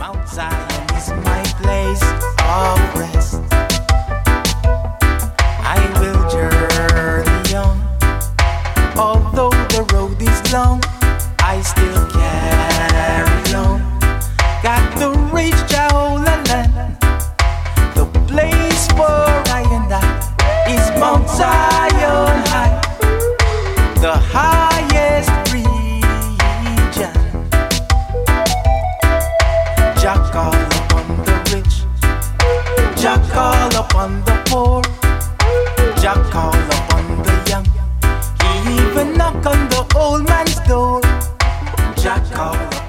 Mount Zion is my place of rest. I will journey on. Although the road is long, I still carry on. Got to reach Jehovah land. The place for I and I is Mount Zion high, the highest region. Jah call upon the rich, Jah call upon the poor, Jah call upon the young. He even knock on the old man's door. Jah call